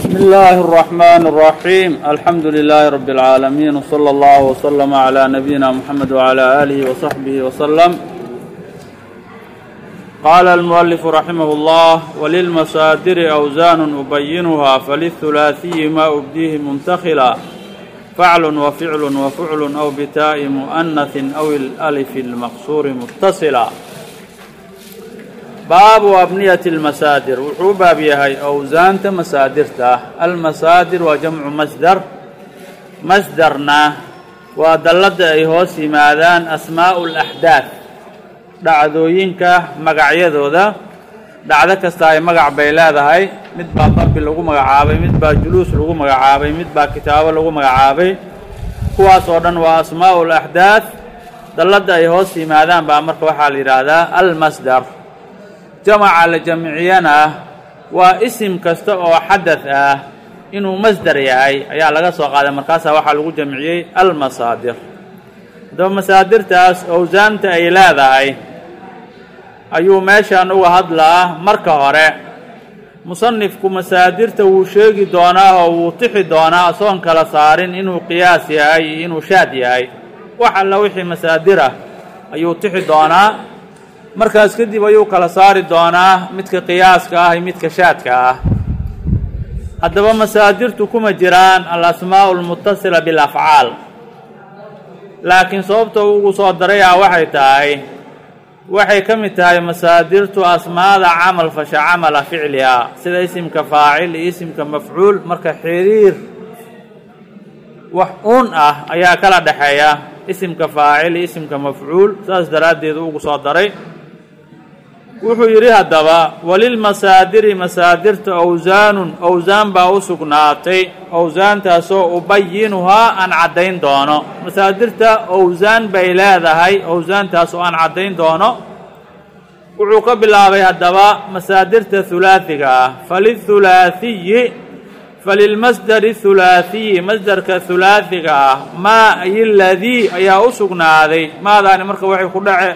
بسم الله الرحمن الرحيم الحمد لله رب العالمين وصلى الله وسلم على نبينا محمد وعلى آله وصحبه وسلم. قال المؤلف رحمه الله: وللمصادر أوزان أبينها فللثلاثي ما أبديه منتخلا فعل وفعل وفعل أو بتاء مؤنث أو الألف المقصور متصلا. باب أبنية المصادر وحوبا بيهاي أوزانت مصادرته. المصادر وجمع مصدرنا ودلد أيهوسي ماذان أسماء الأحداث dhacdooyinka magacyadooda dhacdo kasta ay magac bay leedahay mid baa darbi lagu magacaabay mid baa juluus lagu magacaabay mid baa kitaabo lagu magacaabay kuwaas oo dhan waa asmaa'ul ahdath dalada ay hoos yimaadaan baa marka waxa la yiraahdaa al masdar. jamaca la jamciyana waa isim kasta oo xadath ah inuu masdar yahay ayaa laga soo qaaday markaas waxa lagu jamciyay al masaadir. daba masaadirtaas awsaanta ay leedahay ayuu meeshaan uga hadlaa. marka hore musanifku masaadirta wuu sheegi doonaa oo wuu tixi doonaa asoon kala saarin inuu qiyaas yahay iyo inuu shaad yahay. wax alla wixii masaadir ah ayuu tixi doonaa, markaas kadib ayuu kala saari doonaa midka qiyaaska ah iyo midka shaadka ah. haddaba masaadirtu kuma jiraan al-asmaa'u al-muttasila bil-afcaal, laakiin sababta ugu soo daraya waxay tahay waxay ka mid tahay masaadirtu asmaada camal fasha camala ficliha sida isimka faacil iyo isimka mafcuul. marka xiriir wax uun ah ayaa kala dhaxeeya isimka faacil iyo isimka mafcuul, saas daraaddeed ugu soo daray. wuxuu yidhi haddaba walilmasaadiri masaadirta awsaan baa u sugnaatay, awsaantaasoo ubayinuhaa aan caddayn doono. masaadirta awsaan bay leedahay, awsaantaas oo aan caddayn doono. wuxuu ka bilaabay haddaba masaadirta hulaasiga ah. falilmasdari hulaasiyi masdarka hulaasiga ah maa ay ladii ayaa u sugnaaday. maadaani marka waxay ku dhace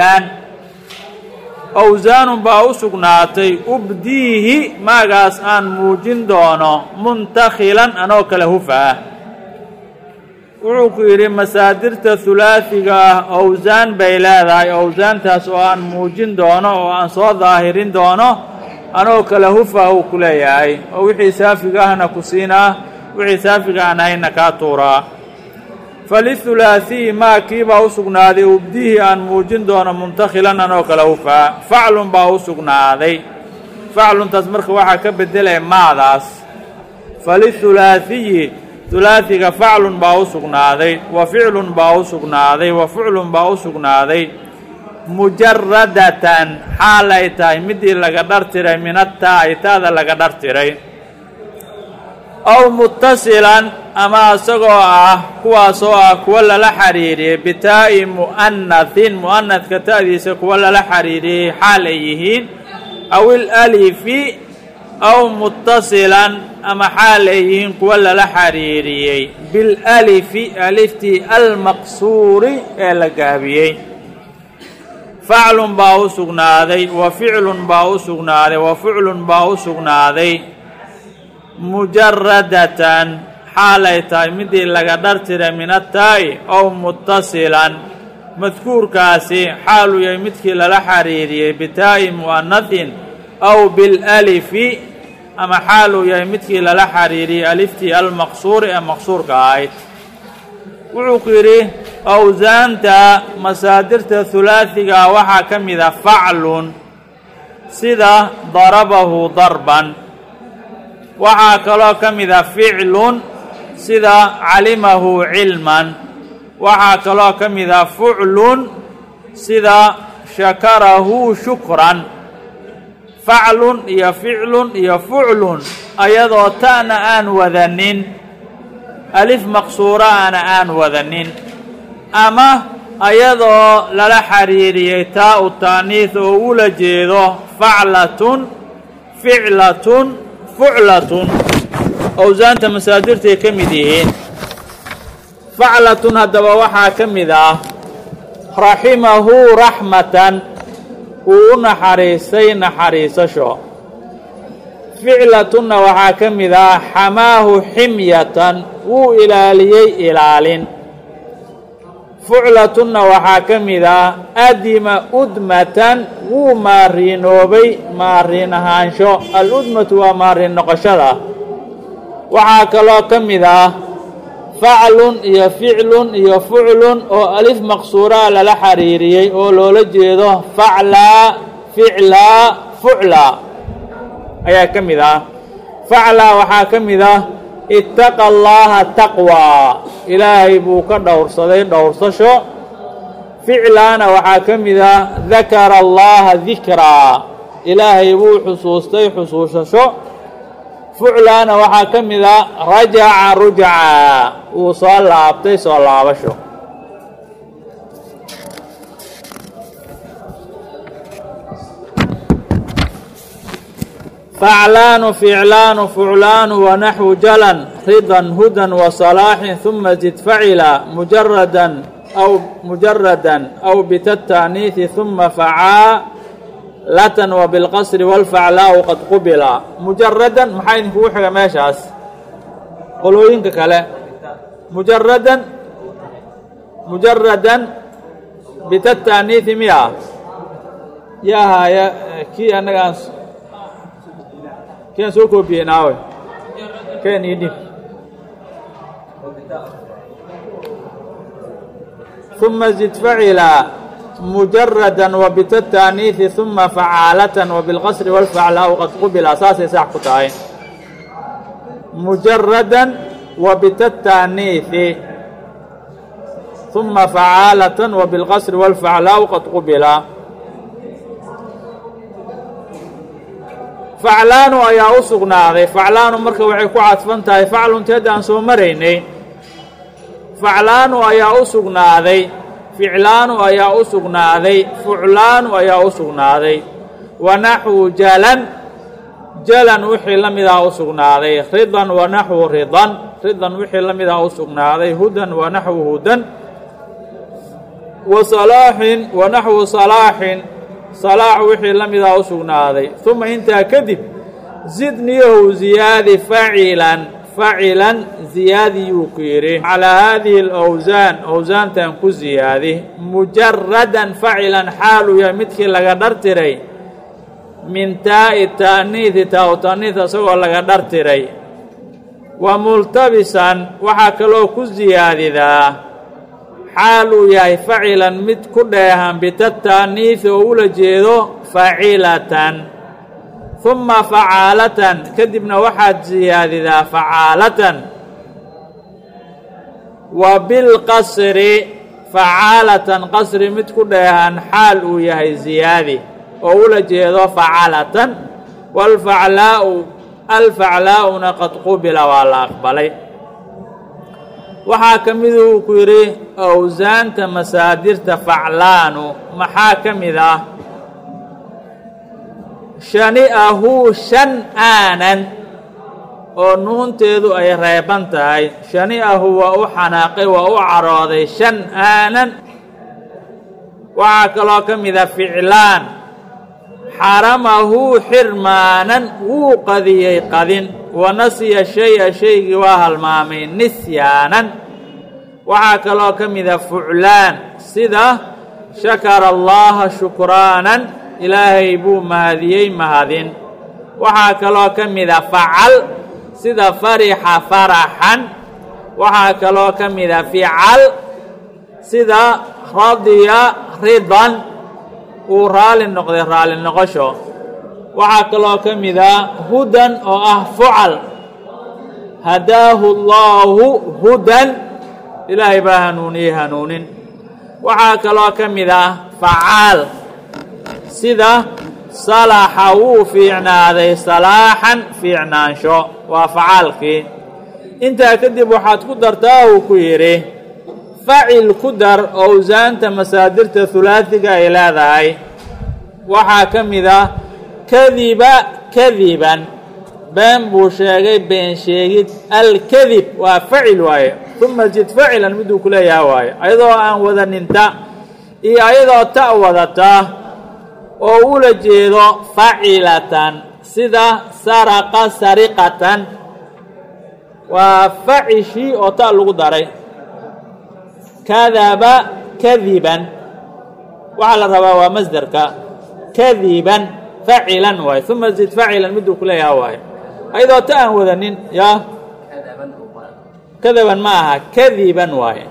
awsaanun baa u sugnaatay ubdiihi maagaas aan muujin doono muntakhilan anoo kala hufa ah. wuxuu ku yidhi masaadirta hulaasiga ah awsaan bay leedahay, awsaantaas oo aan muujin doono oo aan soo daahirin doono anoo kala hufa uu ku leeyahay. oo wixii saafiga ahna ku siinaa, wixii saafiga aan hayna kaa tuuraa. falihulaasiyi maa kii baa u sugnaaday ubdihi aan muujin doono muntakhilan anoo kala hufaa. faclun baa u sugnaaday, facluntaas marka waxaa ka bedelaya maadaas. falihulaasiyi hulaasiga faclun baa u sugnaaday, wa ficlun baa u sugnaaday, wa fuclun baa u sugnaaday mujaradatan xaal ay tahay midii laga dhartiray min ataa'i taada laga dhartiray. aw muttasilan ama isagoo ah kuwaasoo ah kuwa lala xiriiriyey bitaa'i mu'anathin mu'anathka ta'diisa kuwa lala xiriiriyey xaal ay yihiin. aw ilalifi aw muttasilan ama xaal ay yihiin kuwa lala xiriiriyey bilalifi aliftii almaqsuuri ee la gaabiyey. faclun baa u sugnaaday, wa ficlun baa u sugnaaday, wa fuclun baa u sugnaaday mujaradatan xaal ay tahay midii laga dhartiray min ataa'i aw muttasilan madkuurkaasi xaaluu yahay midkii lala xiriiriyey bitaa'i mu'anathin aw bilalifi ama xaaluu yahay midkii lala xiriiriyey aliftii almaqsuuri ee maqsuurka ahayd. wuxuu ku yidhi awsaanta masaadirta hulaasiga waxaa ka mida faclun sida darabahu darban. waxaa kaloo ka mida ficlun sida calimahu cilman. waxaa kaloo ka mida fuclun sida shakarahu shukran. faclun iyo ficlun iyo fuclun ayadoo ta'na aan wadanin, alif maqsuuraana aan wadanin, ama ayadoo lala xiriiriyey taa'u taaniis oo ula jeedo faclatun ficlatun fuclatun. awsaanta masaadirtay ka mid yihiin. faclatun haddaba waxaa ka mid ah raximahu raxmatan, uu u naxariistay naxariisasho. ficlatunna waxaa ka mid ah xamaahu ximyatan wuu ilaaliyey ilaalin. fuclatunna waxaa ka mid ah adima udmatan wuu maariinoobay maariin ahaansho. aludmatu waa maariin noqoshada. waxaa kaloo ka mid ah faclun iyo ficlun iyo fuclun oo alif maqsuuraa lala xariiriyey oo loola jeedo faclaa ficlaa fuclaa ayaa ka mid ah. faclaa waxaa ka mid ah ittaqa allaaha taqwaa ilaahay buu ka dhowrsaday dhowrsasho. ficlaana waxaa ka mid ah dakara allaaha dikraa ilaahay buu xusuustay xusuusasho. fuclaana waxaa ka mid ah rajaca rujca wuu soo laabtay soo laabasho. faclaanu ficlaanu fuclaanu wanaxwu jalan ridan hudan wasalaaxin ثuma zid facila mujaradan aw bitata'niiثi ثuma facaalatan wabilqasri wاlfaclaau qad qubila. mujaradan maxaa idinkugu xiga meeshaas qolooyinka kale? mujaradan bitata'niiثi miya yaahaya kii annaga aan kian soo koobiyey naawe ken ii dhib. ثuma zid facila mujaradan wabitataaniiثi ثuma facaalatan wabilqasri wاlfaclaau qad qubila. saasay sax ku tahay. mujaradan wabitataaniiثi ثuma facaalatan wabilqasri wاlfaclaau qad qubila. faclaanu ayaa u sugnaaday. faclaanu marka waxay ku cadfan tahay faclunti hadda aan soo maraynay. faclaanu ayaa u sugnaaday. ficlaanu ayaa u sugnaaday. fuclaanu ayaa u sugnaaday. wanaxwu jalan jalan wixii la mid ah u sugnaaday. ridan wanaxwu ridan ridan wixii la mid ah u sugnaaday. hudan wanaxwu hudan. wasalaaxin wanaxwu salaaxin salaax wixii la mid ah u sugnaaday. uma intaa kadib zidniyahu ziyaadi facilan facilan ziyaadiyuu ku yidhi calaa haadihi alawsaan awsaantan ku ziyaadi. mujaradan facilan xaaluu yahay midkii laga dhartiray min taa'i ta'niiثi taa-u ta'niiث isagoo laga dhartiray. wa multabisan waxaa kaloo ku ziyaadidaa xaal uu yahay facilan mid ku dheehan bitata'niiثi oo ula jeedo facilatan. ثuma facaalatan kadibna waxaad ziyaadidaa facaalatan. wa bilqasri facaalatan qasri mid ku dheehan xaal uu yahay ziyaadi oo ula jeedo facalatan. wاlfaclaau alfaclaa'una qad qubila waa la aqbalay. waxaa ka mid uu ku yidhi awsaanta masaadirta faclaanu maxaa ka mid ah? shani'ahu shan-aanan oo nuunteedu ay reeban tahay. shani'ahu waa u xanaaqay waa u carooday. shan-aanan waxaa kaloo ka mid ah ficlaan xaramahu xirmaanan wuu qadiyey qadin. wanasiya shaya shaygii waa halmaamay nisyaanan. waxaa kaloo ka mida fuclaan sida shakara allaha shukraanan ilaahay buu mahadiyey mahadin. waxaa kaloo ka mida facal sida farixa faraxan. waxaa kaloo ka mida fical sida radiya ridan uu raali noqday raali noqosho. waxaa kaloo ka mid ah hudan oo ah fucal hadaahu allaahu hudan ilaahay baa hanuuniyey hanuunin. waxaa kaloo ka mid ah facaal sida salaxa wuu fiicnaaday salaaxan fiicnaansho waa facaalkii. intaa kadib waxaad ku dartaa uu ku yidhi facil ku dar awsaanta masaadirta hulaasiga ay leedahay. waxaa ka mid ah kadiba kadiban been buu sheegay been sheegid. alkadib waa facil waaye. uma zid facilan miduu ku leeyaha waaye ayadoo aan wadaninta iyo ayadoo ta wadata oo ula jeedo facilatan sida saraqa sariqatan waa facishii oo ta lagu daray kadaba kadiban waxaa la rabaa waa masderka kadiban facilan waaye uma zid facilan miduu ku leeyaha waaye ayadoo ta aan wadanin yaa kadaban ma aha kadiban waaye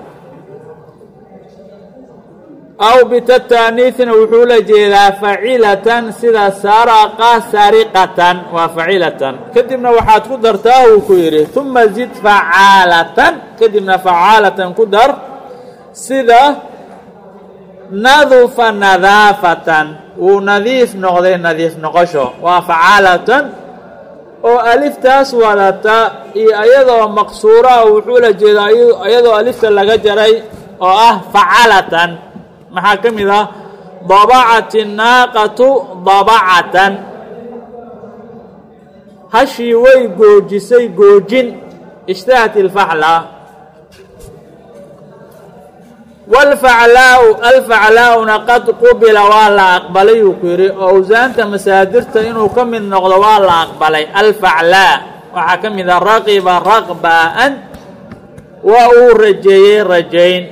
aw bitataaniisina wuxuu la jeedaa facilatan sida saraqa sariqatan waa facilatan kadibna waxaad ku dartaa uu ku yidhi uma zid facaalatan kadibna facaalatan ku dar sida nadufa nadaafatan wuu nadiif noqday nadiif noqosho waa facaalatan oo aliftaas wadata iyo ayadoo maqsuura wuxuu la jeedaa ayadoo alifta laga jaray oo ah facalatan maxaa ka mid ah dabacat الnaaqatu dabacatan hashii way goojisay goojin ishtahat ilfaxla wاlfaclaau alfaclaa'una qad qubila waa la aqbalay uu ku yidhi owsaanta masaadirta inuu ka mid noqdo waa la aqbalay alfaclaa waxaa ka mid ah raqiba raqbaan waa uu rajeeyey rajayn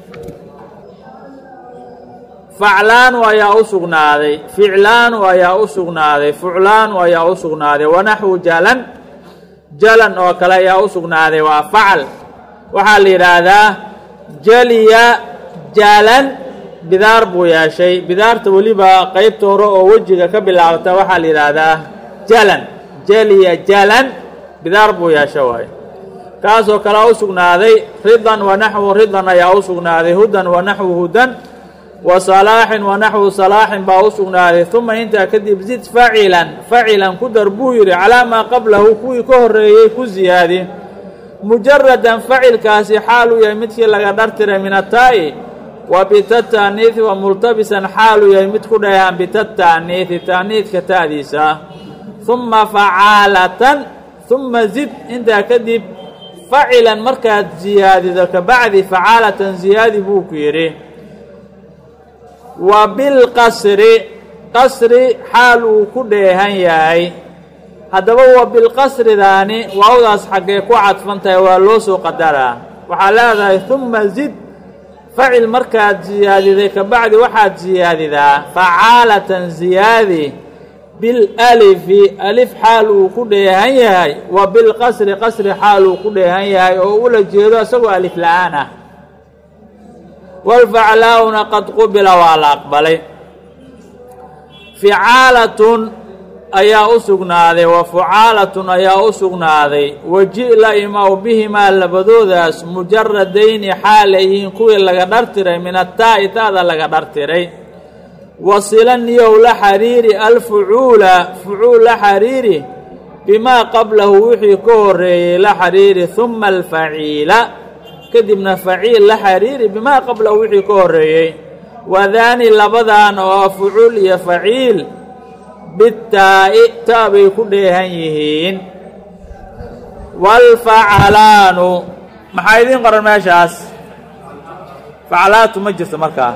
faclaanu ayaa u sugnaaday ficlaanu ayaa u sugnaaday fuclaanu ayaa u sugnaaday wanaxwu jalan jalan oo kale ayaa u sugnaaday waa facal waxaa la yidhaahdaa jaliya jalan bidaar buu yeeshay bidaarta weliba qaybta hore oo wejiga ka bilaabta waxaa la yidhaahdaa jalan jaliya jalan bidaar buu yeesha waaye kaasoo kalea u sugnaaday ridan wanaxwu ridan ayaa u sugnaaday hudan wanaxwu hudan wa salaaxin wanaxwu salaaxin baa u sugnaaday uma intaa kadib zid facilan facilan ku dar buu yidhi calaa maa qablahu kuwii ka horreeyey ku ziyaadi mujaradan facilkaasi xaaluu yahay midkii laga dhartiray min ataa'i wa bitata'niihi wa multabisan xaaluu yahay mid ku dheehan bitata'niihi ta'niidka ta'diisa uma facaalatan uma zid intaa kadib facilan markaad ziyaadido kabacdi facaalatan ziyaadi buu ku yidhi wa bilqasri qasri xaal uu ku dheehan yahay haddaba wa bilqasridaani waawdaas xaggee ku cadfan tahay waa loo soo qadaraa waxaa leedahay uma zid facil markaad ziyaadiday kabacdi waxaad ziyaadidaa facaalatan ziyaadi bilalifi alif xaal uu ku dheehan yahay wa bilqasri qasri xaal uu ku dheehan yahay oo ula jeedo isagoo alif la-aan ah wاlfaclaa'una qad qubila waa la aqbalay ficaalatun ayaa u sugnaaday wa fucaalatun ayaa u sugnaaday waji la imaw bihimaa labadoodaas mujaradayni xaalayhiin kuwii laga dhartiray min ataa'i ta'da laga dhartiray wasila niyow la xariiri alfucuula fucuul la xariiri bimaa qablahu wixii ka horreeyey la xariiri uma alfaciila kadibna faciil la xariiri bimaa qablahu wixii ka horreeyey wadaani labadan oo fucuul iyo faciil bitaa'i ta bay ku dheehan yihiin waalfacalaanu maxaa idiin qoran meeshaas facalaatu ma jirto markaa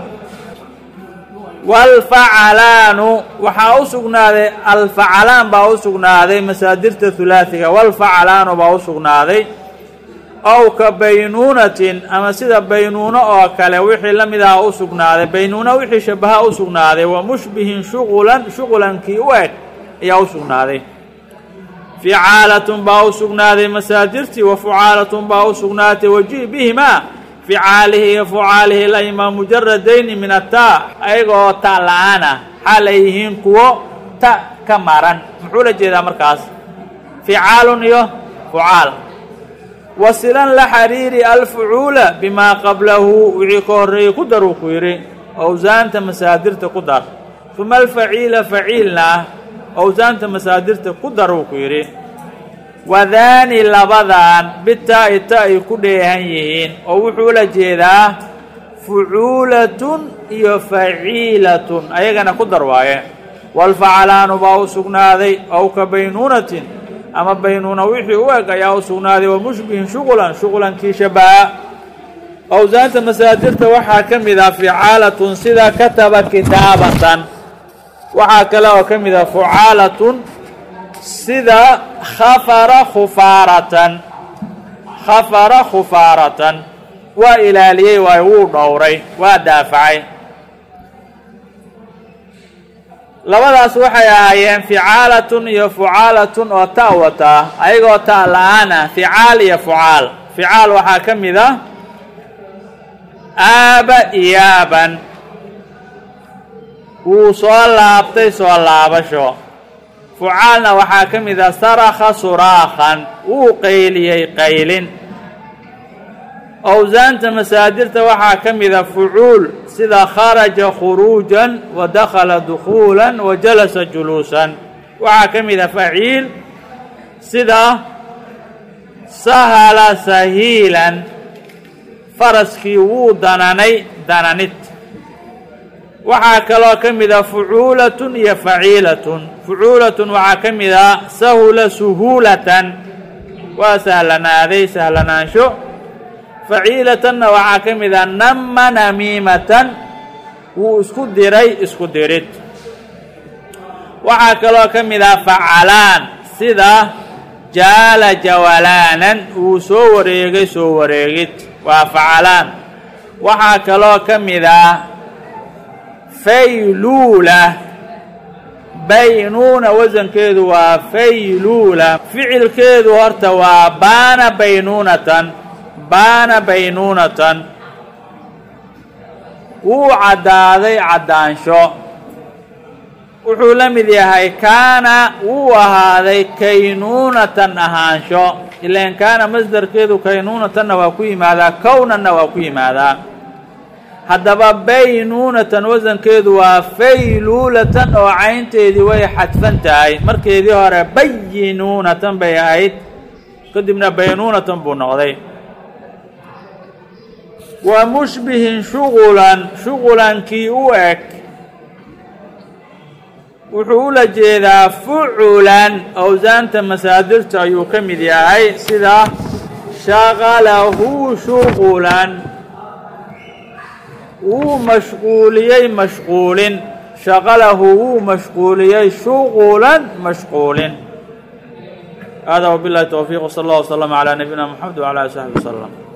waalfacalaanu waxaa u sugnaaday alfacalaan baa u sugnaaday masaadirta hulaasiga waalfacalaanu baa u sugnaaday ow ka baynuunatin ama sida baynuuno oo kale wixii la mid aha u sugnaaday baynuuno wixii shabaha u sugnaaday wa mushbihin shuqulankii u eg ayaa u sugnaaday ficaalatun baa u sugnaaday masaadirtii wa fucaalatun baa u sugnaatay waji bihimaa ficaalihi iyo fucaalihi la imaa mujaradayni min ataa ayagoo ta la-aan ah xaal ay yihiin kuwo ta ka maran muxuu la jeedaa markaas ficaalun iyo fucaal wasilan la xariiri alfucuula bimaa qablahu wixii ka horreeyey ku dar uu ku yidhi owsaanta masaadirta ku dar uma alfaciila faciilna ah owsaanta masaadirta ku dar uu ku yidhi wadaani labadan bitaa'i ta ay ku dheehan yihiin oo wuxuu la jeedaa fucuulatun iyo faciilatun ayagana ku dar waaye waalfacalaanu baa u sugnaaday ow ka baynuunatin ama baynuuna wixii u eg ayaa u sugnaaday wa mushbihin shuqulankii shabaha owsaanta masaadirta waxaa ka mid ah ficaalatun sida kataba kitaabatan waxaa kale oo ka mid ah fucaalatun sida khafara khufaaratan khafara khufaaratan waa ilaaliyey waayo wuu dhowray waa daafacay labadaas waxay ahaayeen ficaalatun iyo fucaalatun oo ta wata ayagoo ta la-aan ah ficaal iyo fucaal ficaal waxaa ka mid ah aaba iyaaban wuu soo laabtay soo laabasho fucaalna waxaa ka mid ah sarakha suraakhan wuu qayliyey qaylin awsaanta masaadirta waxaa ka mid a fucuul sida kharaja khuruujan wa dakhala dukhuulan wa jalasa juluusan waxaa ka mid a faciil sida sahala sahiilan faraskii wuu dananay dananid waxaa kaloo ka mid a fucuulatun iyo faciilatun fucuulatun waxaa ka mid a sahula suhuulatan waa sahlanaaday sahlanaansho faciilatanna waxaa ka mid a nama namiimatan wuu isku diray isku dirid waxaa kaloo ka mid ah facalaan sida jaala jawalaanan wuu soo wareegay soo wareegid waa facalaan waxaa kaloo ka mid ah fayluula baynuuna wasankeedu waa fayluula ficilkeedu horta waa baana baynuunatan baana baynuunatan wuu caddaaday caddaansho wuxuu la mid yahay kaana wuu ahaaday kaynuunatan ahaansho ilaan kaana masdarkeedu kaynuunatanna waa ku yimaadaa kownanna waa ku yimaadaa haddaba baynuunatan wasankeedu waa fayluulatan oo caynteedii way xadfan tahay markeedii hore bayinuunatan bay ahayd kadibna baynuunatan buu noqday wa mushbihin shugulan shugulankii u eg wuxuu ula jeedaa fuculan awsaanta masaadirta ayuu ka mid yahay sida shaqalahu shugulan wuu mashquuliyey mashquulin shaqalahu wuu mashquuliyey shugulan mashquulin hada wabillahi towfiiq wsala allah waslama calaa nabiyina moxamed wcala ali saxbi wasalam